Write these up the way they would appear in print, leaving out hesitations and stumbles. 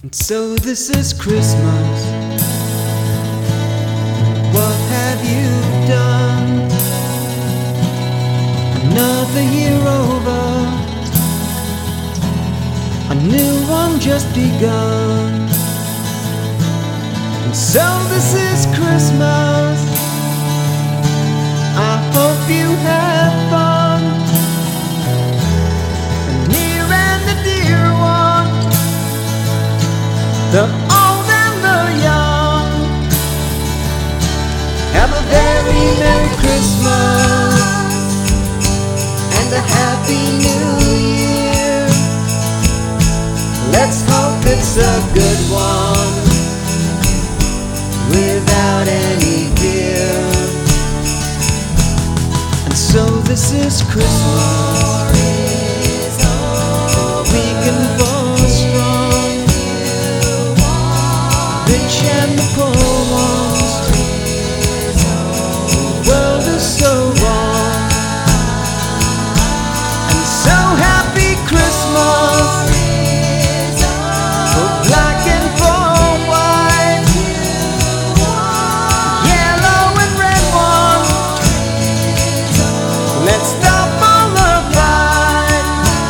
And so this is Christmas. What have you done? Another year over, a new one just begun. And so this is Christmas. I hope you have fun. The near and the dear one, the old and the young, have a very Merry Christmas and a Happy New Year. Let's hope it's a good one without any fear. And so this is Christmas. We can fall strong, rich and the poor ones. The world is so wrong. And so happy Christmas for black and for white, yellow and red one. Let's stop all the fight.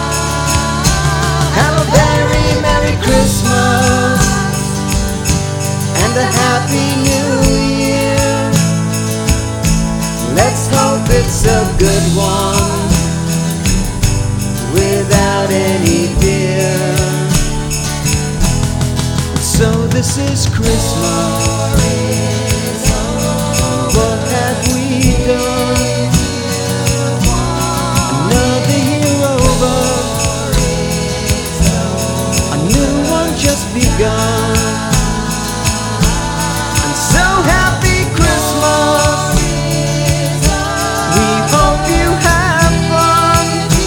Have a very Merry Christmas and a Happy New Year. Let's hope it's a good one without any fear. So this is Christmas. What have we done? Another year over, a new one just begun. And so happy Christmas. We hope you have fun.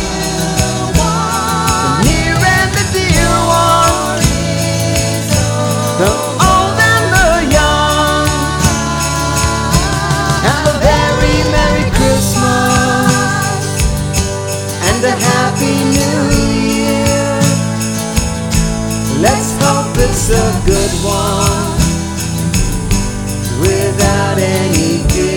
The near and the dear one, the old and the young, have a very Merry Christmas and a Happy New Year. Let's hope it's a good one without any fear.